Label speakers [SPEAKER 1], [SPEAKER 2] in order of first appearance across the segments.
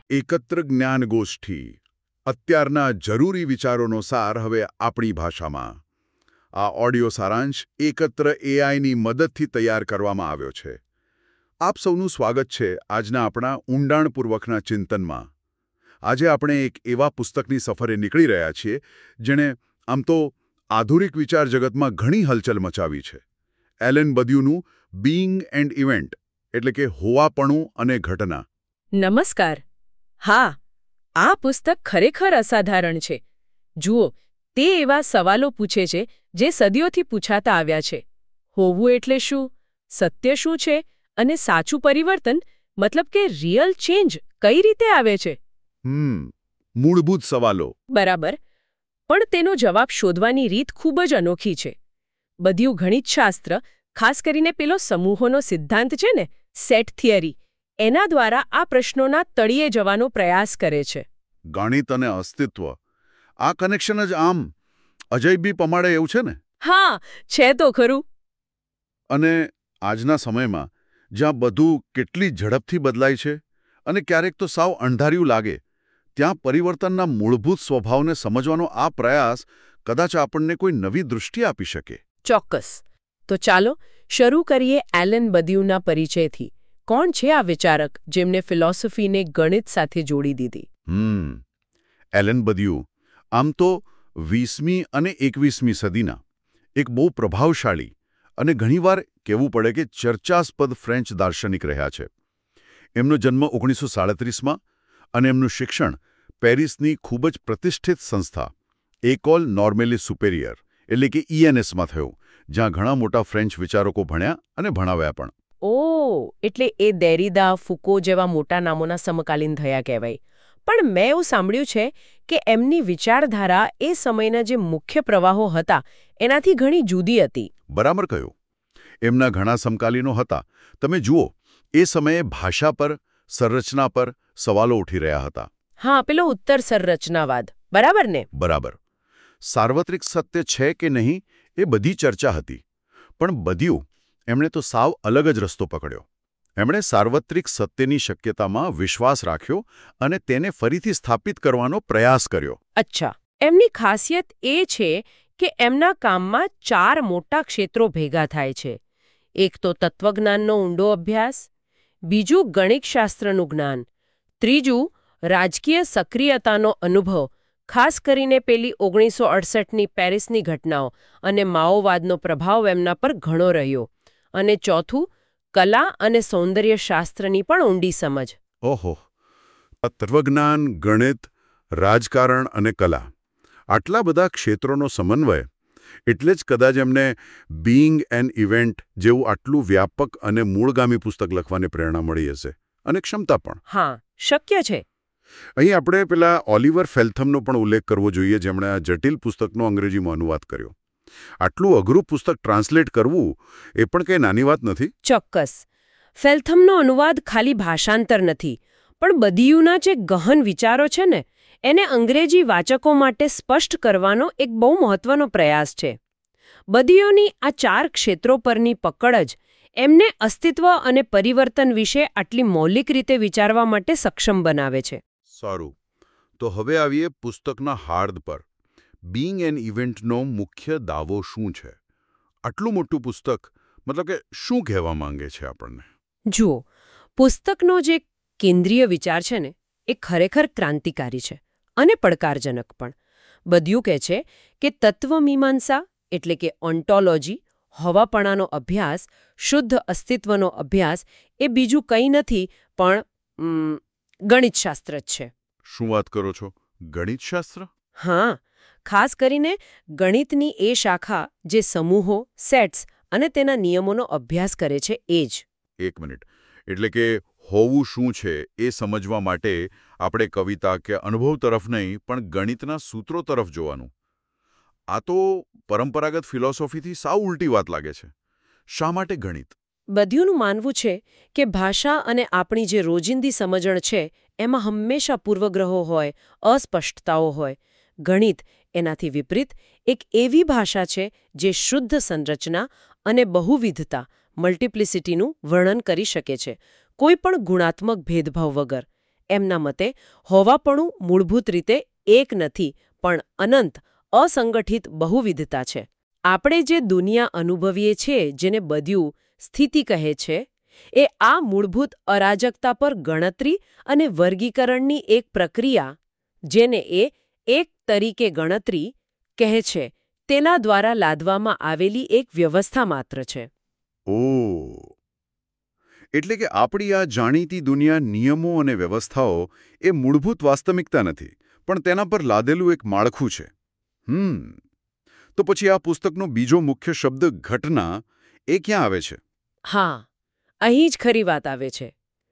[SPEAKER 1] એકત્ર જ્ઞાન ગોષ્ઠી અત્યારના જરૂરી વિચારોનો સાર હવે આપણી ભાષામાં. આ ઓડિયો સારાંશ એકત્ર એઆઈની મદદથી તૈયાર કરવામાં આવ્યો છે. આપ સૌનું સ્વાગત છે આજના આપણા ઊંડાણપૂર્વકના ચિંતનમાં. આજે આપણે એક એવા પુસ્તકની સફરે નીકળી રહ્યા છીએ જેણે આમ તો આધુનિક વિચાર જગતમાં ઘણી હલચલ મચાવી છે. એલન બદ્યુનું બીઇંગ એન્ડ ઇવેન્ટ એટલે કે હોવાપણું અને ઘટના.
[SPEAKER 2] નમસ્કાર. હા, આ પુસ્તક ખરેખર અસાધારણ છે. જુઓ, તે એવા સવાલો પૂછે છે જે સદીઓથી પૂછાતા આવ્યા છે. હોવું એટલે શું? સત્ય શું છે? અને સાચું પરિવર્તન મતલબ કે રિયલ ચેન્જ કઈ રીતે આવે છે?
[SPEAKER 1] મૂળભૂત સવાલો.
[SPEAKER 2] બરાબર. પણ તેનો જવાબ શોધવાની રીત ખૂબ જ અનોખી છે. બદ્યુ ગણિતશાસ્ત્ર, ખાસ કરીને પેલો સમૂહોનો સિદ્ધાંત છે ને, સેટ થિયરી, એના દ્વારા આ પ્રશ્નોના તળિયે જવાનો પ્રયાસ કરે છે.
[SPEAKER 1] ગણિત અને અસ્તિત્વ, આ કનેક્શન જ આમ અજયબી પમાડે એવું છે ને?
[SPEAKER 2] હા, છે તો ખરું.
[SPEAKER 1] અને આજના સમયમાં જ્યાં બધું કેટલી ઝડપથી બદલાય છે અને ક્યારેક તો સાવ અણધાર્યું લાગે, ત્યાં પરિવર્તનના મૂળભૂત સ્વભાવને સમજવાનો આ પ્રયાસ કદાચ આપણને કોઈ નવી દૃષ્ટિ આપી શકે.
[SPEAKER 2] ચોક્કસ. તો ચાલો શરૂ કરીએ એલન બદ્યુના પરિચયથી. કોણ છે આ વિચારક જેમને ફિલોસોફીને ગણિત સાથે જોડી દીધી?
[SPEAKER 1] એલન બદ્યુ આમ તો 20મી અને 21મી સદીના એક બહુ પ્રભાવશાળી અને ઘણીવાર કહેવું પડે કે ચર્ચાસ્પદ ફ્રેન્ચ દાર્શનિક રહ્યા છે. એમનો જન્મ 1937માં અને એમનું શિક્ષણ પેરિસની ખૂબ જ પ્રતિષ્ઠિત સંસ્થા એકોલ નોર્મેલી સુપેરિયર એટલે કે ENSમાં થયું, જ્યાં ઘણા મોટા ફ્રેન્ચ વિચારકો ભણ્યા અને ભણાવ્યા પણ.
[SPEAKER 2] એટલે એ દેરીદા, ફુકો જેવા મોટા નામોના સમકાલીન થયા કહેવાય. પણ મેં એવું સાંભળ્યું છે કે એમની વિચારધારા એ સમયના જે મુખ્ય પ્રવાહો હતા એનાથી ઘણી જુદી હતી.
[SPEAKER 1] બરાબર કહ્યું. એમના ઘણા સમકાલીનો હતા. તમે જુઓ, એ સમયે ભાષા પર, સંરચના પર સવાલો ઉઠી રહ્યા હતા.
[SPEAKER 2] હા, પેલો ઉત્તર સંરચનાવાદ. બરાબર ને?
[SPEAKER 1] બરાબર. સાર્વત્રિક સત્ય છે કે નહીં એ બધી ચર્ચા હતી. પણ બદ્યુ એમણે તો સાવ અલગ જ રસ્તો પકડ્યો. એમણે સાર્વત્રિક સત્યની શક્યતામાં વિશ્વાસ રાખ્યો અને તેને ફરીથી સ્થાપિત કરવાનો પ્રયાસ કર્યો.
[SPEAKER 2] અચ્છા. એમની ખાસિયત એ છે કે એમના કામમાં 4 મોટા ક્ષેત્રો ભેગા થાય છે. એક તો તત્વજ્ઞાનનો ઊંડો અભ્યાસ, બીજું ગણિતશાસ્ત્રનું જ્ઞાન, ત્રીજું રાજકીય સક્રિયતાનો અનુભવ, ખાસ કરીને પેલી 1968ની પેરિસની ઘટનાઓ અને માઓવાદનો પ્રભાવ એમના પર ઘણો રહ્યો, અને ચોથું કલા અને સૌંદર્યશાસ્ત્રની પણ ઊંડી સમજ.
[SPEAKER 1] ઓહો! તત્વજ્ઞાન, ગણિત, રાજકારણ અને કલા, આટલા બધા ક્ષેત્રોનો સમન્વય. એટલે જ કદાચ એમને બીઇંગ એન ઇવેન્ટ જેવું આટલું વ્યાપક અને મૂળગામી પુસ્તક લખવાની પ્રેરણા મળી હશે, અને ક્ષમતા પણ.
[SPEAKER 2] હા, શક્ય છે.
[SPEAKER 1] અહીં આપણે પેલા ઓલિવર ફેલ્થમનો પણ ઉલ્લેખ કરવો જોઈએ, જેમણે આ જટિલ પુસ્તકનો અંગ્રેજીમાં અનુવાદ કર્યો. આટલું અઘરું પુસ્તક ટ્રાન્સલેટ કરવું એ પણ કંઈ નાની વાત નથી.
[SPEAKER 2] ચોક્કસ. ફેલ્થમનો અનુવાદ ખાલી ભાષાંતર નથી, પણ બદ્યુના જે ગહન વિચારો છે ને, એને અંગ્રેજી વાચકો માટે સ્પષ્ટ કરવાનો એક બહુ મહત્વનો પ્રયાસ છે. બદ્યુની આ 4 ક્ષેત્રો પરની પકડ જ એમને અસ્તિત્વ અને પરિવર્તન વિશે આટલી મૌલિક રીતે વિચારવા માટે સક્ષમ બનાવે છે.
[SPEAKER 1] સારું. તો હવે આવીએ પુસ્તકના હાર્દ પર. બીઇંગ એન ઇવેન્ટનો મુખ્ય દાવો શું છે? આટલું મોટું પુસ્તક, મતલબ કે શું કહેવા માંગે છે આપણને?
[SPEAKER 2] જુઓ, પુસ્તકનો જે કેન્દ્રીય વિચાર છે ને, એ ખરેખર ક્રાંતિકારી છે અને પડકારજનક પણ. બદ્યુ કહે છે કે તત્વમીમાંસા એટલે કે ઓન્ટોલોજી, હવાપણાનો અભ્યાસ, શુદ્ધ અસ્તિત્વનો અભ્યાસ એ બીજું કંઈ નથી પણ ગણિતશાસ્ત્ર જ છે.
[SPEAKER 1] શું વાત કરો છો? ગણિતશાસ્ત્ર?
[SPEAKER 2] હા, ખાસ કરીને ગણિતની એ શાખા જે સમૂહો, સેટ્સ અને તેના નિયમોનો અભ્યાસ કરે છે એ જ.
[SPEAKER 1] એક મિનિટ. એટલે કે હોવું શું છે એ સમજવા માટે આપણે કવિતા કે અનુભવ તરફ નહીં પણ ગણિતના સૂત્રો તરફ જોવાનું. આ તો પરંપરાગત ફિલોસોફીથી સાવ ઉલટી વાત લાગે છે. શા માટે ગણિત?
[SPEAKER 2] બદ્યુનું માનવું છે કે ભાષા અને આપણી જે રોજિંદી સમજણ છે એમાં હંમેશા પૂર્વગ્રહો હોય, અસ્પષ્ટતાઓ હોય. ગણિત એનાથી વિપરીત એક એવી ભાષા છે જે શુદ્ધ સંરચના અને બહુવિધતા, મલ્ટિપ્લિસિટીનું વર્ણન કરી શકે છે, કોઈ પણ ગુણાત્મક ભેદભાવ વગર. એમના મતે હોવાપણું મૂળભૂત રીતે એક નથી પણ અનંત અસંગઠિત બહુવિધતા છે. આપણે જે દુનિયા અનુભવીએ છીએ જેને બધ્યું સ્થિતિ કહે છે એ આ મૂળભૂત અરાજકતા પર ગણતરી અને વર્ગીકરણની એક પ્રક્રિયા જેને એ એક તરીકે ગણતરી કહે છે તેના દ્વારા લાદવામાં આવેલી એક વ્યવસ્થા માત્ર છે.
[SPEAKER 1] ઓહ, એટલે કે આપણી આ જાણીતી દુનિયા નિયમો અને વ્યવસ્થાઓ એ મૂળભૂત વાસ્તવિકતા નથી પણ તેના પર લાદેલું એક માળખું છે. તો પછી આ પુસ્તકનો બીજો મુખ્ય શબ્દ ઘટના એ ક્યાં આવે છે?
[SPEAKER 2] હા, અહીં જ ખરી વાત આવે છે.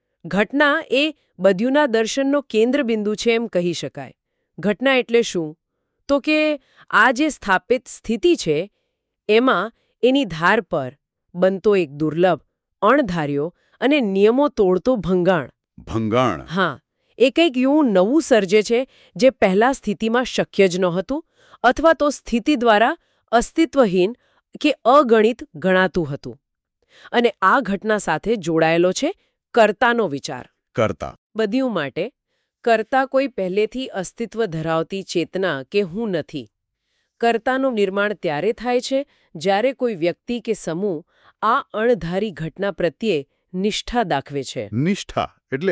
[SPEAKER 2] ઘટના એ બધ્યુંના દર્શનનો કેન્દ્રબિંદુ છે એમ કહી શકાય. ઘટના એટલે શું? તો કે આ જે સ્થાપિત સ્થિતિ છે એમાં એની ધાર પર બનતો એક દુર્લભ, અણધાર્યો અને નિયમો તોડતો ભંગાણ.
[SPEAKER 1] ભંગાણ.
[SPEAKER 2] હા, એ કંઈક એવું નવું સર્જે છે જે પહેલા સ્થિતિમાં શક્ય જ નહોતું અથવા તો સ્થિતિ દ્વારા અસ્તિત્વહીન કે અગણિત ગણાતું હતું. અને આ ઘટના સાથે જોડાયેલો છે કર્તાનો વિચાર.
[SPEAKER 1] કરતા.
[SPEAKER 2] બધ્યું માટે કર્તા કોઈ પહેલેથી અસ્તિત્વ ધરાવતી ચેતના કે હું નથી. કર્તાનું નિર્માણ ત્યારે થાય છે જ્યારે કોઈ વ્યક્તિ કે સમૂહ આ અણધારી ઘટના પ્રત્યે નિષ્ઠા દાખવે છે.
[SPEAKER 1] નિષ્ઠા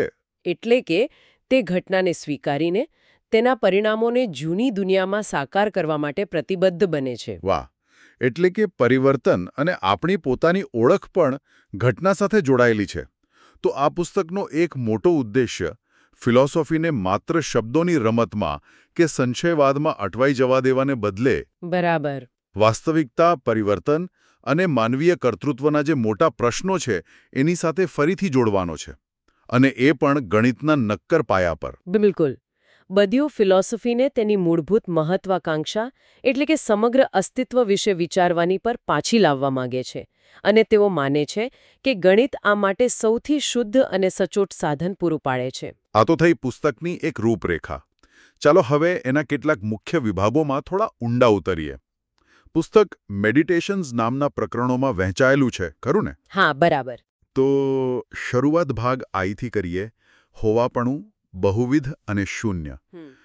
[SPEAKER 2] એટલે કે તે ઘટનાને સ્વીકારીને તેના પરિણામોને જૂની દુનિયામાં સાકાર કરવા માટે પ્રતિબદ્ધ બને છે.
[SPEAKER 1] વાહ, એટલે કે પરિવર્તન અને આપણી પોતાની ઓળખ પણ ઘટના સાથે જોડાયેલી છે. તો આ પુસ્તકનો એક મોટો ઉદ્દેશ્ય ફિલોસોફીને માત્ર શબ્દોની રમતમાં કે સંશયવાદમાં અટવાઈ જવા દેવાને બદલે
[SPEAKER 2] બરાબર
[SPEAKER 1] વાસ્તવિકતા, પરિવર્તન અને માનવીય કર્તૃત્વના જે મોટા પ્રશ્નો છે એની સાથે ફરીથી જોડવાનો છે. અને એ પણ ગણિતના નક્કર પાયા પર.
[SPEAKER 2] બિલકુલ. બધ્યું ફિલોસોફીને તેની મૂળભૂત મહત્વાકાંક્ષા એટલે કે સમગ્ર અસ્તિત્વ વિશે વિચારવાની પર પાછી લાવવા માંગે છે. અને તેઓ માને છે કે ગણિત આ માટે સૌથી શુદ્ધ અને સચોટ સાધન પૂરું પાડે છે.
[SPEAKER 1] આ તો થઈ પુસ્તકની એક રૂપરેખા. ચાલો હવે એના કેટલાક મુખ્ય વિભાગોમાં થોડા ઊંડા ઉતરીએ. પુસ્તક મેડિટેશન્સ નામના પ્રકરણોમાં વહેંચાયેલું છે, ખરું ને?
[SPEAKER 2] હા, બરાબર.
[SPEAKER 1] તો શરૂઆત ભાગ આઈથી કરીએ. હોવાપણું, બહુવિધ અને શૂન્ય.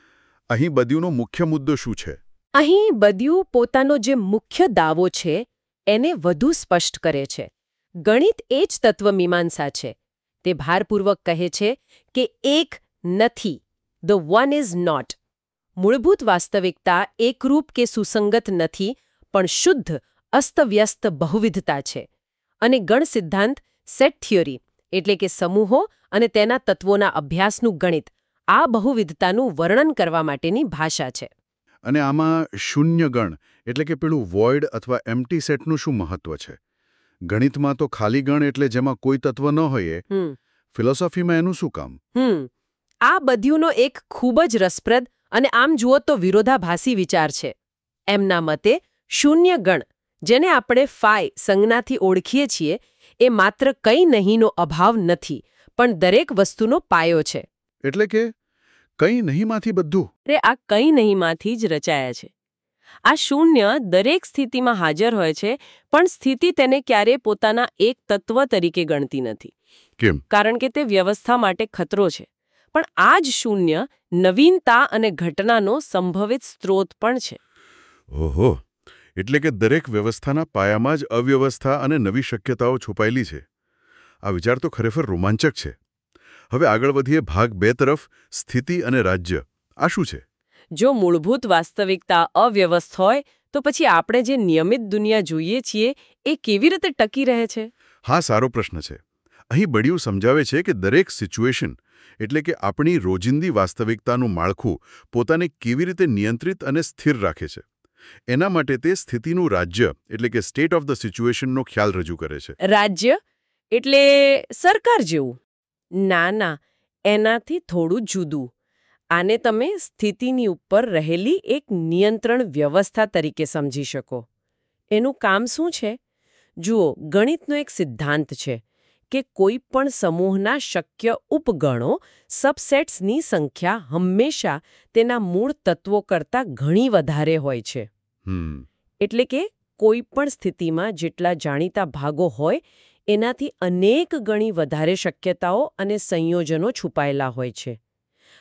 [SPEAKER 1] અહીં બધ્યુંનો મુખ્ય મુદ્દો શું છે?
[SPEAKER 2] અહીં બધ્યું પોતાનો જે મુખ્ય દાવો છે એને વધુ સ્પષ્ટ કરે છે. ગણિત એ જ તત્વમીમાંસા છે. તે ભારપૂર્વક કહે છે કે એક નથી, ધ વન ઇઝ નોટ. મૂળભૂત વાસ્તવિકતા એકરૂપ કે સુસંગત નથી પણ શુદ્ધ, અસ્તવ્યસ્ત બહુવિધતા છે. અને ગણ સિદ્ધાંત, સેટ થિયરી એટલે કે સમૂહો અને તેના તત્વોના અભ્યાસનું ગણિત આ બહુવિધતાનું વર્ણન કરવા માટેની ભાષા છે.
[SPEAKER 1] અને આમાં શૂન્ય ગણ એટલે કે પેલું વોઇડ અથવા એમ્પ્ટી સેટનું શું મહત્વ છે? ગણિતમાં તો ખાલી ગણ એટલે જેમાં કોઈ તત્વ ન હોય. ફિલોસોફીમાં એનું શું કામ?
[SPEAKER 2] આ બધ્યુંનો એક ખૂબ જ રસપ્રદ અને આમ જુઓ તો વિરોધાભાસી વિચાર છે. એમના મતે શૂન્ય ગણ જેને આપણે ફાઈ સંજ્ઞાથી ઓળખીએ છીએ એ માત્ર કંઈ નહીંનો અભાવ નથી પણ દરેક વસ્તુનો પાયો છે.
[SPEAKER 1] એટલે કે કંઈ નહીંમાંથી બધું?
[SPEAKER 2] આ કંઈ નહીંમાંથી જ રચાયા છે. આ શૂન્ય દરેક સ્થિતિમાં હાજર હોય છે પણ સ્થિતિ તેને ક્યારેય પોતાના એક તત્વ તરીકે ગણતી નથી.
[SPEAKER 1] કેમ?
[SPEAKER 2] કારણ કે તે વ્યવસ્થા માટે ખતરો છે. પણ આ જ શૂન્ય નવીનતા અને ઘટનાનો સંભવિત સ્ત્રોત પણ છે.
[SPEAKER 1] ઓહો, એટલે કે દરેક વ્યવસ્થાના પાયામાં જ અવ્યવસ્થા અને નવી શક્યતાઓ છુપાયેલી છે. આ વિચાર તો ખરેખર રોમાંચક છે. હવે આગળ વધીએ ભાગ 2 તરફ. સ્થિતિ અને રાજ્ય. આ શું છે?
[SPEAKER 2] જો મૂળભૂત વાસ્તવિકતા અવ્યવસ્થ હોય તો પછી આપણે જે નિયમિત દુનિયા જોઈએ છીએ એ કેવી રીતે ટકી રહે છે?
[SPEAKER 1] હા, સારો પ્રશ્ન છે. અહીં બળિયું સમજાવે છે કે દરેક સિચ્યુએશન એટલે કે આપણી રોજિંદી વાસ્તવિકતાનું માળખું પોતાને કેવી રીતે નિયંત્રિત અને સ્થિર રાખે છે. એના માટે તે સ્થિતિનું રાજ્ય એટલે કે સ્ટેટ ઓફ ધ સિચ્યુએશનનો ખ્યાલ રજૂ કરે છે.
[SPEAKER 2] રાજ્ય એટલે સરકાર જેવું? ના, એનાથી થોડું જુદું. આને તમે સ્થિતિની ઉપર રહેલી એક નિયંત્રણ વ્યવસ્થા તરીકે સમજી શકો. એનું કામ શું છે? જુઓ, ગણિતનો એક સિદ્ધાંત છે કે કોઈ પણ સમૂહના શક્ય ઉપગણો સબસેટ્સની સંખ્યા હંમેશા તેના મૂળ તત્વો કરતાં ઘણી વધારે હોય છે. એટલે કે કોઈ પણ સ્થિતિમાં જેટલા જાણીતા ભાગો હોય એનાથી અનેક ગણી વધારે શક્યતાઓ અને સંયોજનો છુપાયેલા હોય છે.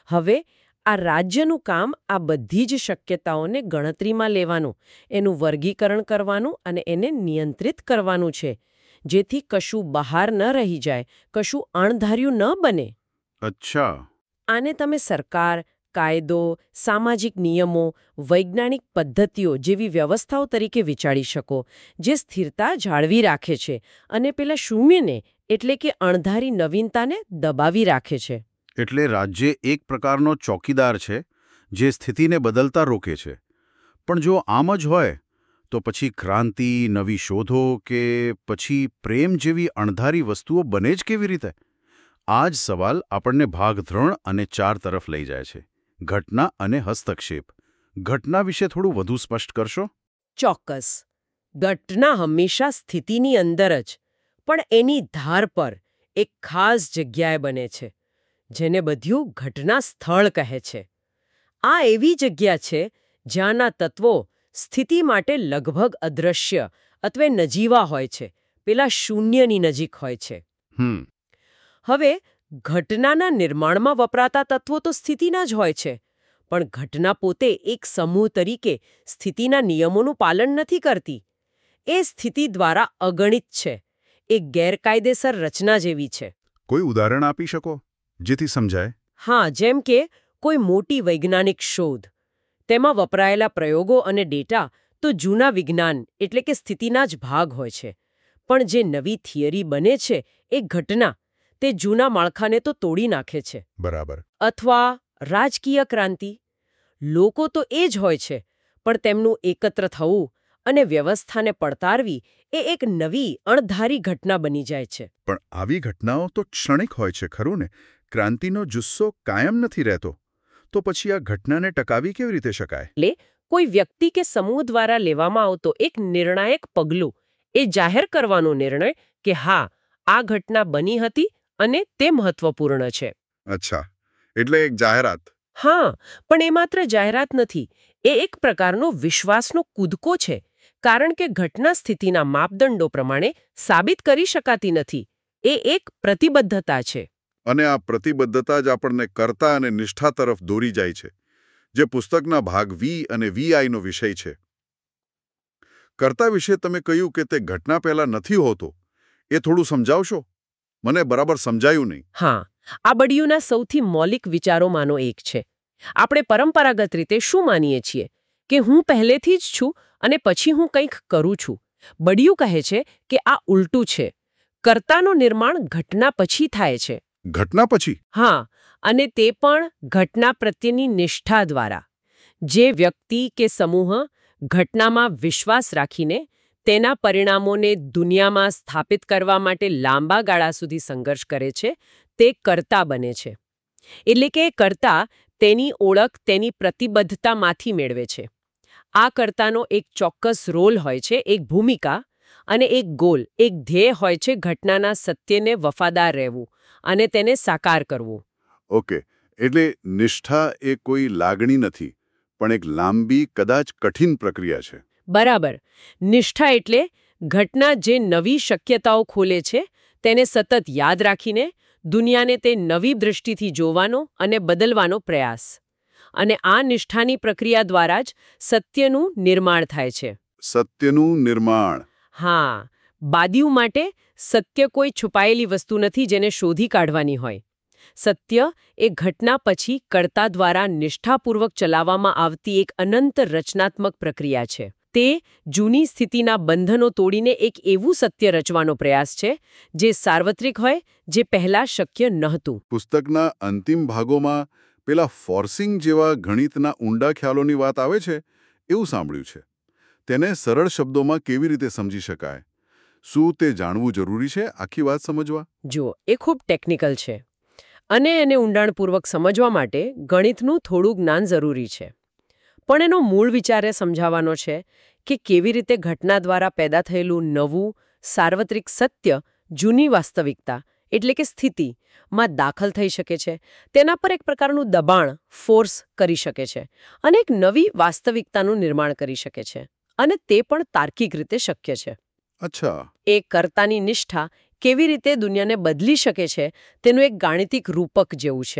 [SPEAKER 2] હવે આ રાજ્યનું કામ આ બધી જ શક્યતાઓને ગણતરીમાં લેવાનું, એનું વર્ગીકરણ કરવાનું અને એને નિયંત્રિત કરવાનું છે, જેથી કશું બહાર ન રહી જાય, કશું અણધાર્યું ન બને.
[SPEAKER 1] અચ્છા.
[SPEAKER 2] આને તમે સરકાર, કાયદો, સામાજિક નિયમો, વૈજ્ઞાનિક પદ્ધતિઓ જેવી વ્યવસ્થાઓ તરીકે વિચારી શકો, જે સ્થિરતા જાળવી રાખે છે અને પેલા શૂન્યને એટલે કે અણધારી નવીનતાને દબાવી રાખે છે.
[SPEAKER 1] એટલે રાજ્ય એક પ્રકારનો ચોકીદાર છે જે સ્થિતિને બદલતા રોકે છે. પણ જો આમ જ હોય તો પછી ક્રાંતિ, નવી શોધો કે પછી પ્રેમ જેવી અણધારી વસ્તુઓ બને જ કેવી રીતે? આ જ સવાલ આપણને ભાગ 3 અને 4 તરફ લઈ જાય છે. ઘટના અને હસ્તક્ષેપ. ઘટના વિશે થોડું વધુ સ્પષ્ટ કરશો?
[SPEAKER 2] ચોક્કસ. ઘટના હંમેશા સ્થિતિની અંદર જ, પણ એની ધાર પર એક ખાસ જગ્યાએ બને છે, જેને બધું ઘટના સ્થળ કહે છે. આ એવી જગ્યા છે જ્યાંના તત્વો સ્થિતિ માટે લગભગ અદૃશ્ય અથવા નજીવા હોય છે, પેલા શૂન્યની નજીક હોય છે. હવે ઘટનાના નિર્માણમાં વપરાતા તત્વો તો સ્થિતિના જ હોય છે, પણ ઘટના પોતે એક સમૂહ તરીકે સ્થિતિના નિયમોનું પાલન નથી કરતી. એ સ્થિતિ દ્વારા અગણિત છે, એક ગેરકાયદેસર રચના જેવી છે.
[SPEAKER 1] કોઈ ઉદાહરણ આપી શકો જેથી સમજાય?
[SPEAKER 2] હા, જેમ કે કોઈ મોટી વૈજ્ઞાનિક શોધ. તેમાં વપરાયેલા પ્રયોગો અને ડેટા તો જૂના વિજ્ઞાન એટલે કે સ્થિતિના જ ભાગ હોય છે, પણ જે નવી થિયરી બને છે એ ઘટના તે જૂના માળખાને તો તોડી નાખે છે.
[SPEAKER 1] બરાબર.
[SPEAKER 2] અથવા રાજકીય ક્રાંતિ. લોકો તો એ જ હોય છે, પણ તેમનું એકત્ર થવું અને વ્યવસ્થાને પડતારવી એ એક નવી અણધારી ઘટના બની જાય છે.
[SPEAKER 1] પણ આવી ઘટનાઓ તો ક્ષણિક હોય છે, ખરું ને? ક્રાંતિનો જુસ્સો કાયમ નથી રહેતો. તો પછી આ ઘટનાને ટકાવી કેવી રીતે શકાય?
[SPEAKER 2] એટલે કોઈ વ્યક્તિ કે સમૂહ દ્વારા લેવામાં આવતો એક નિર્ણાયક પગલું, એ જાહેર કરવાનો નિર્ણય કે હા, આ ઘટના બની હતી અને તે મહત્વપૂર્ણ છે.
[SPEAKER 1] અચ્છા, એટલે એક જાહેરાત.
[SPEAKER 2] હા, પણ એ માત્ર જાહેરાત નથી, એ એક પ્રકારનો વિશ્વાસનો કૂદકો છે, કારણ કે ઘટના સ્થિતિના માપદંડો પ્રમાણે સાબિત કરી શકાતી નથી. એ એક પ્રતિબદ્ધતા છે.
[SPEAKER 1] અને આ પ્રતિબદ્ધતા જ આપણને કર્તા અને નિષ્ઠા તરફ દોરી જાય છે, જે પુસ્તકના ભાગ વી અને વીઆઈનો વિષય છે. કર્તા વિશે તમે કહ્યું કે તે ઘટના પહેલા નથી હોતો, એ થોડું સમજાવશો? મને બરાબર સમજાયું નહીં.
[SPEAKER 2] હા, આ બળિયુંના સૌથી મૌલિક વિચારોમાંનો એક છે. આપણે પરંપરાગત રીતે શું માનીએ છીએ કે હું પહેલેથી જ છું અને પછી હું કંઈક કરું છું. બળિયું કહે છે કે આ ઉલટું છે. કર્તાનું નિર્માણ ઘટના પછી થાય છે.
[SPEAKER 1] ઘટના પછી?
[SPEAKER 2] હા, અને તે પણ ઘટના પ્રત્યેની નિષ્ઠા દ્વારા. જે વ્યક્તિ કે સમૂહ ઘટનામાં વિશ્વાસ રાખીને તેના પરિણામોને દુનિયામાં સ્થાપિત કરવા માટે લાંબા ગાળા સુધી સંઘર્ષ કરે છે, તે કર્તા બને છે. એટલે કે કર્તા તેની ઓળખ તેની પ્રતિબદ્ધતામાંથી મેળવે છે. આ કર્તાનો એક ચોક્કસ રોલ હોય છે, એક ભૂમિકા અને એક ગોલ, એક ધ્યેય હોય છે ઘટનાના સત્યને વફાદાર રહેવું અને તેને સાકાર કરવું.
[SPEAKER 1] ઓકે, એટલે નિષ્ઠા એ કોઈ લાગણી નથી, પણ એક લાંબી, કદાચ કઠિન પ્રક્રિયા છે.
[SPEAKER 2] બરાબર. નિષ્ઠા એટલે ઘટના જે નવી શક્યતાઓ ખોલે છે તેને સતત યાદ રાખીને દુનિયાને તે નવી દૃષ્ટિથી જોવાનો અને બદલવાનો પ્રયાસ. અને આ નિષ્ઠાની પ્રક્રિયા દ્વારા જ સત્યનું નિર્માણ થાય છે.
[SPEAKER 1] સત્યનું નિર્માણ.
[SPEAKER 2] હા, બાદીઓ માટે સત્ય કોઈ છુપાયેલી વસ્તુ નથી જેને શોધી કાઢવાની હોય. સત્ય એ ઘટના પછી કર્તા દ્વારા નિષ્ઠાપૂર્વક ચલાવવામાં આવતી એક અનંત રચનાત્મક પ્રક્રિયા છે. તે જૂની સ્થિતિના બંધનો તોડીને એક એવું સત્ય રચવાનો પ્રયાસ છે જે સાર્વત્રિક હોય, જે પહેલા શક્ય નહોતું.
[SPEAKER 1] પુસ્તકના અંતિમ ભાગોમાં પેલા ફોર્સિંગ જેવા ગણિતના ઊંડા ખ્યાલોની વાત આવે છે, એવું સાંભળ્યું છે. તેને સરળ શબ્દોમાં કેવી રીતે સમજી શકાય? શું તે જાણવું જરૂરી છે આખી વાત સમજવા?
[SPEAKER 2] જુઓ, એ ખૂબ ટેકનિકલ છે અને એને ઊંડાણપૂર્વક સમજવા માટે ગણિતનું થોડું જ્ઞાન જરૂરી છે. પણ એનો મૂળ વિચાર એ સમજાવવાનો છે કે કેવી રીતે ઘટના દ્વારા પેદા થયેલું નવું, સાર્વત્રિક સત્ય જૂની વાસ્તવિકતા એટલે કે સ્થિતિમાં દાખલ થઈ શકે છે, તેના પર એક પ્રકારનું દબાણ, ફોર્સ કરી શકે છે અને એક નવી વાસ્તવિકતાનું નિર્માણ કરી શકે છે. અને તે પણ તાર્કિક રીતે શક્ય છે.
[SPEAKER 1] અચ્છા.
[SPEAKER 2] એ કર્તાની નિષ્ઠા કેવી રીતે દુનિયાને બદલી શકે છે તેનું એક ગાણિતિક રૂપક જેવું છે.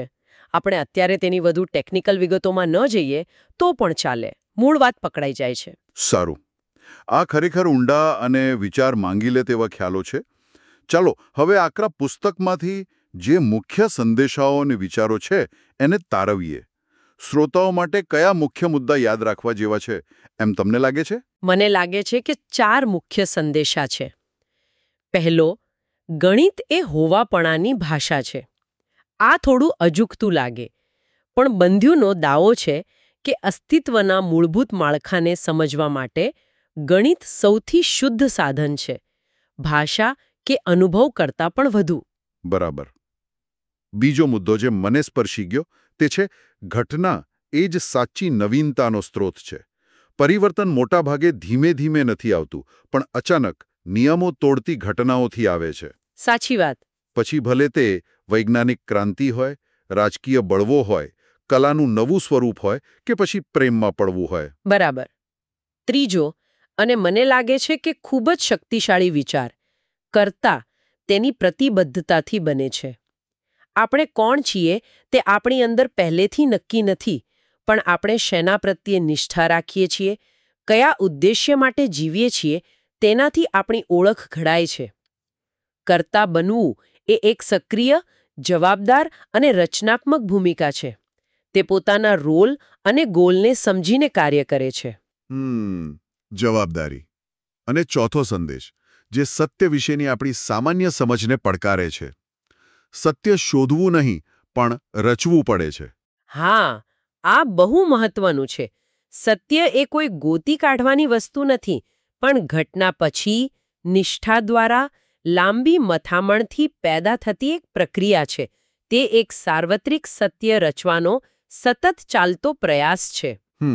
[SPEAKER 2] આપણે અત્યારે તેની વધુ ટેકનિકલ વિગતોમાં ન જઈએ તો પણ ચાલે. મૂળ વાત પકડાઈ જાય છે.
[SPEAKER 1] સારું. આ ખરેખર ઊંડા અને વિચાર માંગી લે તેવા ખ્યાલો છે. ચાલો હવે આકરા પુસ્તકમાંથી જે મુખ્ય સંદેશાઓ અને વિચારો છે એને તારવીએ. શ્રોતાઓ માટે કયા મુખ્ય મુદ્દા યાદ રાખવા જેવા છે એમ તમને લાગે છે?
[SPEAKER 2] મને લાગે છે કે 4 મુખ્ય સંદેશા છે. પહેલો, ગણિત એ હોવાપણાની ભાષા છે. આ થોડું અજુગતું લાગે, પણ બંધ્યુનો દાવો છે કે અસ્તિત્વના મૂળભૂત માળખાને સમજવા માટે ગણિત સૌથી શુદ્ધ સાધન છે, ભાષા કે અનુભવ કરતાં પણ વધુ.
[SPEAKER 1] બરાબર. બીજો મુદ્દો જે મને સ્પર્શી ગયો તે છે ઘટના એ જ સાચી નવીનતાનો સ્ત્રોત છે. પરિવર્તન મોટાભાગે ધીમે ધીમે નથી આવતું, પણ અચાનક નિયમો તોડતી ઘટનાઓથી આવે છે.
[SPEAKER 2] સાચી વાત.
[SPEAKER 1] પછી ભલે તે વૈજ્ઞાનિક ક્રાંતિ હોય, રાજકીય બળવો હોય, કલાનું નવું સ્વરૂપ હોય કે પછી પ્રેમમાં પડવું હોય.
[SPEAKER 2] બરાબર. ત્રીજો, અને મને લાગે છે કે ખૂબ જ શક્તિશાળી વિચાર, કર્તા તેની પ્રતિબદ્ધતાથી બને છે. આપણે કોણ છીએ તે આપણી અંદર પહેલેથી નક્કી નથી, પણ આપણે શેના પ્રત્યે નિષ્ઠા રાખીએ છીએ, કયા ઉદ્દેશ્ય માટે જીવીએ છીએ તેનાથી આપણી ઓળખ ઘડાય છે. કર્તા બનવું એ એક સક્રિય, જવાબદાર અને રચનાત્મક ભૂમિકા છે. તે પોતાના રોલ અને ગોલને સમજીને કાર્ય કરે છે.
[SPEAKER 1] જવાબદારી. અને ચોથો સંદેશ જે સત્ય વિશેની આપણી સામાન્ય સમજને પડકારે છે. સત્ય શોધવું નહીં, પણ રચવું પડે છે.
[SPEAKER 2] હા, આ બહુ મહત્વનું છે. સત્ય એ કોઈ ગોતી કાઢવાની વસ્તુ નથી, પણ ઘટના પછી, નિષ્ઠા દ્વારા, લાંબી મથામણથી પેદા થતી એક પ્રક્રિયા છે. તે એક સાર્વત્રિક સત્ય રચવાનો સતત ચાલતો પ્રયાસ છે.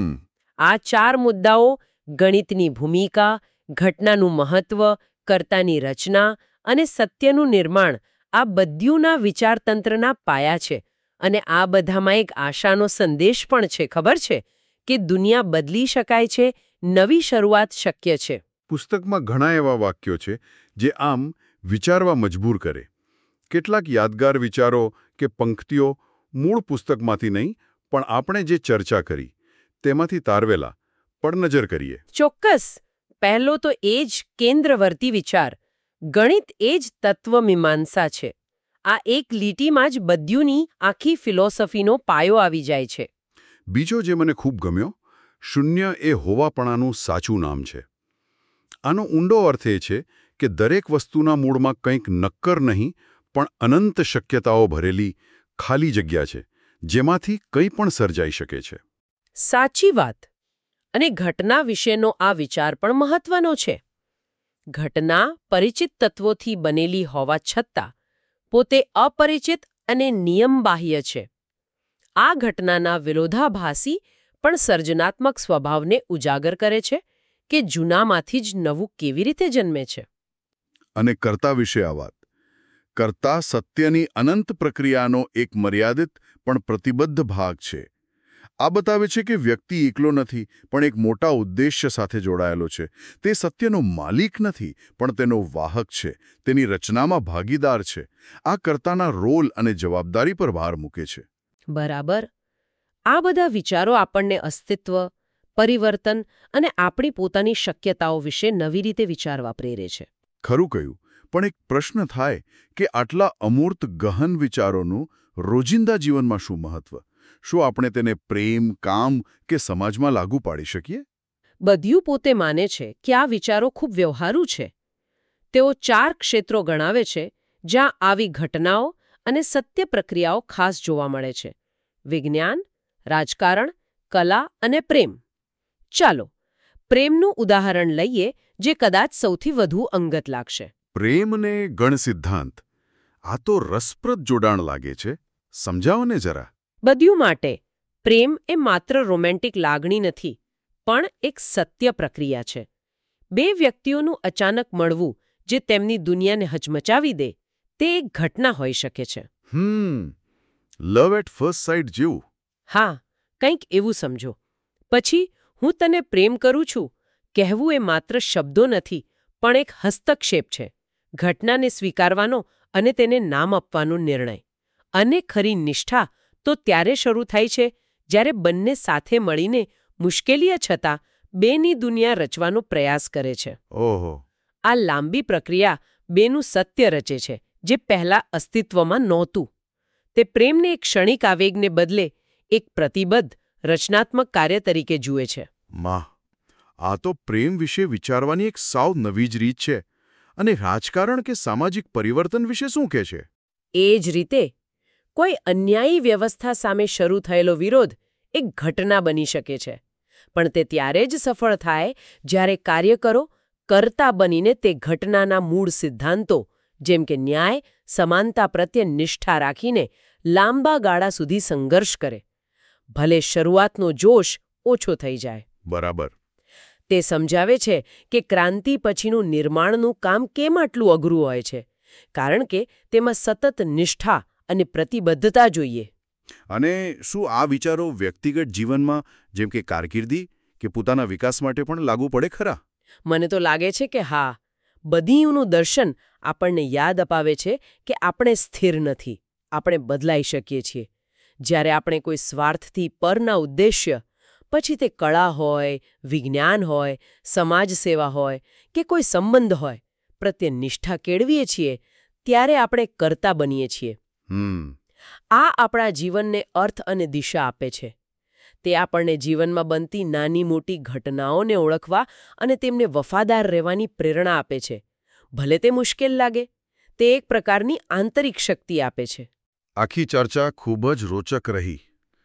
[SPEAKER 2] આ 4 મુદ્દાઓ, ગણિતની ભૂમિકા, ઘટનાનું મહત્વ, કર્તાની રચના અને સત્યનું નિર્માણ, આ બધ્યુંના વિચારતંત્રના પાયા છે. અને આ બધામાં એક આશાનો સંદેશ પણ છે, ખબર છે? કે દુનિયા બદલી શકાય છે, નવી શરૂઆત શક્ય છે.
[SPEAKER 1] પુસ્તકમાં ઘણા એવા વાક્યો છે જે આમ વિચારવા મજબૂર કરે. કેટલાક યાદગાર વિચારો કે પંક્તિઓ મૂળ પુસ્તકમાંથી નહીં, પણ આપણે જે ચર્ચા કરી તેમાંથી તારવેલા પર નજર કરીએ.
[SPEAKER 2] ચોક્કસ. પહેલો તો એ જ કેન્દ્રવર્તી વિચાર, ગણિત એ જ તત્વમીમાંસા છે. આ એક લીટીમાં જ બધ્યુંની આખી ફિલોસોફીનો પાયો આવી જાય છે.
[SPEAKER 1] બીજો જે મને ખૂબ ગમ્યો, શૂન્ય એ હોવાપણાનું સાચું નામ છે. આનો ઊંડો અર્થ એ છે કે દરેક વસ્તુના મૂળમાં કંઈક નક્કર નહીં, પણ અનંત શક્યતાઓ ભરેલી ખાલી જગ્યા છે, જેમાંથી કંઈ પણ સર્જાઈ શકે છે.
[SPEAKER 2] સાચી વાત. અને ઘટના વિશેનો આ વિચાર પણ મહત્વનો છે. ઘટના પરિચિત તત્વોથી બનેલી હોવા છતાં પોતે અપરિચિત અને નિયમબાહ્ય છે. આ ઘટનાના વિરોધાભાસી પણ સર્જનાત્મક સ્વભાવને ઉજાગર કરે છે કે જૂનામાંથી જ નવું કેવી રીતે જન્મે છે.
[SPEAKER 1] અને કર્તા વિશે આ વાત. કર્તા સત્યની અનંત પ્રક્રિયાનો એક મર્યાદિત પણ પ્રતિબદ્ધ ભાગ છે. આ બતાવે છે કે વ્યક્તિ એકલો નથી, પણ એક મોટા ઉદ્દેશ્ય સાથે જોડાયેલો છે. તે સત્યનો માલિક નથી, પણ તેનો વાહક છે, તેની રચનામાં ભાગીદાર છે. આ કર્તાના રોલ અને જવાબદારી પર ભાર મૂકે છે.
[SPEAKER 2] બરાબર. આ બધા વિચારો આપણને અસ્તિત્વ, પરિવર્તન અને આપણી પોતાની શક્યતાઓ વિશે નવી રીતે વિચારવા પ્રેરે છે.
[SPEAKER 1] ખરું કહ્યું. પણ એક પ્રશ્ન થાય કે આટલા અમૂર્ત ગહન વિચારોનું રોજિંદા જીવનમાં શું મહત્વ? શું આપણે તેને પ્રેમ, કામ કે સમાજમાં લાગુ પાડી શકીએ?
[SPEAKER 2] બધ્યું પોતે માને છે કે આ વિચારો ખૂબ વ્યવહારુ છે. તેઓ 4 ક્ષેત્રો ગણાવે છે જ્યાં આવી ઘટનાઓ અને સત્ય પ્રક્રિયાઓ ખાસ જોવા મળે છે: વિજ્ઞાન, રાજકારણ, કલા અને પ્રેમ. ચાલો પ્રેમનું ઉદાહરણ લઈએ, જે કદાચ સૌથી વધુ અંગત લાગશે.
[SPEAKER 1] પ્રેમ ને ગણ સિદ્ધાંત. આ તો રસપ્રદ જોડાણ લાગે છે. સમજાવો ને જરા.
[SPEAKER 2] બધ્યું માટે પ્રેમ એ માત્ર રોમેન્ટિક લાગણી નથી, પણ એક સત્ય પ્રક્રિયા છે. 2 વ્યક્તિઓનું અચાનક મળવું જે તેમની દુનિયાને હચમચાવી દે, તે એક ઘટના હોઈ શકે છે.
[SPEAKER 1] લવ એટ ફર્સ્ટ સાઇટ જેવું.
[SPEAKER 2] હા, કંઈક એવું સમજો. પછી હું તને પ્રેમ કરું છું કહેવું એ માત્ર શબ્દો નથી, પણ એક હસ્તક્ષેપ છે. ઘટનાને સ્વીકારવાનો અને તેને નામ આપવાનો નિર્ણય. અને ખરી નિષ્ઠા તો ત્યારે શરૂ થાય છે જ્યારે બંને સાથે મળીને મુશ્કેલીઓ છતાં બેની દુનિયા રચવાનો પ્રયાસ કરે છે.
[SPEAKER 1] ઓહો.
[SPEAKER 2] આ લાંબી પ્રક્રિયા બેનું સત્ય રચે છે જે પહેલા અસ્તિત્વમાં નહોતું. તે પ્રેમને એક ક્ષણિક આવેગને બદલે એક પ્રતિબદ્ધ રચનાત્મક કાર્ય તરીકે જુએ છે.
[SPEAKER 1] માં, આ તો પ્રેમ વિશે વિચારવાની એક સાવ નવી જ રીત છે. અને રાજકારણ કે સામાજિક પરિવર્તન વિશે શું કહે છે?
[SPEAKER 2] એ જ રીતે કોઈ અન્યાયી વ્યવસ્થા સામે શરૂ થયેલો વિરોધ એક ઘટના બની શકે છે, પણ તે ત્યારે જ સફળ થાય જ્યારે કાર્યકરો કર્તા બનીને તે ઘટનાના મૂળ સિદ્ધાંતો જેમ કે ન્યાય, સમાનતા પ્રત્યે નિષ્ઠા રાખીને લાંબા ગાળા સુધી સંઘર્ષ કરે. ભલે શરૂઆતનો જોશ ઓછો થઈ જાય.
[SPEAKER 1] બરાબર.
[SPEAKER 2] તે સમજાવે છે કે ક્રાંતિ પછીનું નિર્માણનું કામ કેમ આટલું અઘરું હોય છે, કારણ કે તેમાં સતત નિષ્ઠા અને પ્રતિબદ્ધતા જોઈએ.
[SPEAKER 1] અને શું આ વિચારો વ્યક્તિગત જીવનમાં જેમ કે કારકિર્દી કે પોતાના વિકાસ માટે પણ લાગુ પડે ખરા?
[SPEAKER 2] મને તો લાગે છે કે હા. બદીયુંનું દર્શન આપણને યાદ અપાવે છે કે આપણે સ્થિર નથી, આપણે બદલાઈ શકીએ છીએ. જ્યારે આપણે કોઈ સ્વાર્થથી પરના ઉદ્દેશ્ય, પછી તે કળા હોય, વિજ્ઞાન હોય, સમાજ સેવા હોય કે કોઈ સંબંધ હોય, પ્રત્યે નિષ્ઠા કેળવીએ છીએ, ત્યારે આપણે કર્તા બનીએ છીએ. આ આપણા જીવનને અર્થ અને દિશા આપે છે. તે આપણને જીવનમાં બનતી નાની મોટી ઘટનાઓને ઓળખવા અને તેમને વફાદાર રહેવાની પ્રેરણા આપે છે. ભલે તે મુશ્કેલ લાગે, તે એક પ્રકારની આંતરિક શક્તિ આપે છે.
[SPEAKER 1] આખી ચર્ચા ખૂબ જ રોચક રહી.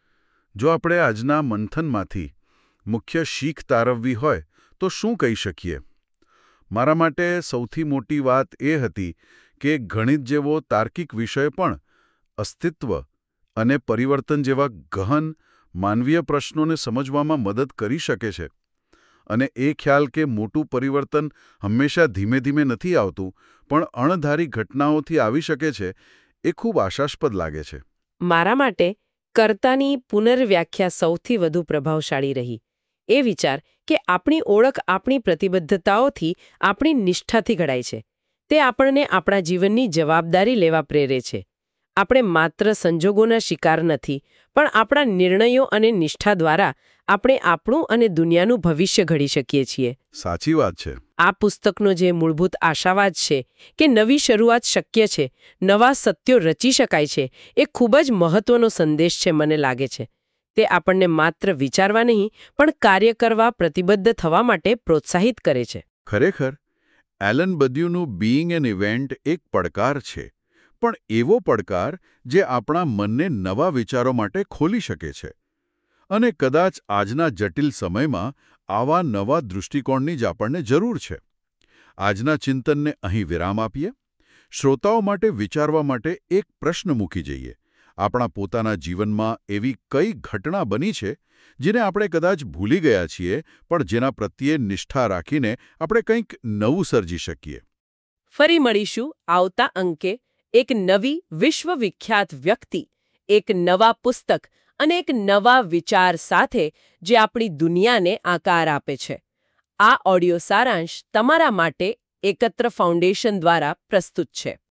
[SPEAKER 1] જો આપણે આજના મંથનમાંથી મુખ્ય શીખ તારવવી હોય તો શું કહી શકીએ? મારા માટે સૌથી મોટી વાત એ હતી કે ગણિત જેવો તાર્કિક વિષય પણ અસ્તિત્વ અને પરિવર્તન જેવા ગહન માનવીય પ્રશ્નોને સમજવામાં મદદ કરી શકે છે. અને એ ખ્યાલ કે મોટું પરિવર્તન હંમેશા ધીમે ધીમે નથી આવતું, પણ અણધારી ઘટનાઓથી આવી શકે છે, એ ખૂબ આશાસ્પદ લાગે છે.
[SPEAKER 2] મારા માટે કર્તાની પુનર્વ્યાખ્યા સૌથી વધુ પ્રભાવશાળી રહી. એ વિચાર કે આપણી ઓળખ આપણી પ્રતિબદ્ધતાઓથી, આપણી નિષ્ઠાથી ઘડાય છે. તે આપણને આપણા જીવનની જવાબદારી લેવા પ્રેરે છે. આપણે માત્ર સંજોગોના શિકાર નથી, પણ આપણા નિર્ણયો અને નિષ્ઠા દ્વારા આપણે આપણું અને દુનિયાનું ભવિષ્ય ઘડી શકીએ છીએ.
[SPEAKER 1] સાચી વાત છે.
[SPEAKER 2] આ પુસ્તકનો જે મૂળભૂત આશાવાદ છે કે નવી શરૂઆત શક્ય છે, નવા સત્યો રચી શકાય છે, એ ખૂબ જ મહત્વનો સંદેશ છે મને લાગે છે. તે આપણને માત્ર વિચારવા નહીં, પણ કાર્ય કરવા, પ્રતિબદ્ધ થવા માટે પ્રોત્સાહિત કરે છે.
[SPEAKER 1] ખરેખર, એલન બદ્યુનું બીઇંગ એન ઇવેન્ટ એક પડકાર છે, પણ એવો પડકાર જે આપણા મનને નવા વિચારો માટે ખોલી શકે છે. અને કદાચ આજના જટિલ સમયમાં આવા નવા દૃષ્ટિકોણની જ આપણને જરૂર છે. આજના ચિંતનને અહીં વિરામ આપીએ. શ્રોતાઓ માટે વિચારવા માટે એક પ્રશ્ન મૂકી જઈએ. આપણા પોતાના જીવનમાં એવી કઈ ઘટના બની છે જેને આપણે કદાચ ભૂલી ગયા છીએ, પણ જેના પ્રત્યે નિષ્ઠા રાખીને આપણે કંઈક નવું સર્જી શકીએ?
[SPEAKER 2] ફરી મળીશું આવતા અંકે એક નવી વિશ્વવિખ્યાત વ્યક્તિ, એક નવા પુસ્તક અને એક નવા વિચાર સાથે જે આપણી દુનિયાને આકાર આપે છે. આ ઓડિયો સારાંશ તમારા માટે એકત્ર ફાઉન્ડેશન દ્વારા પ્રસ્તુત છે.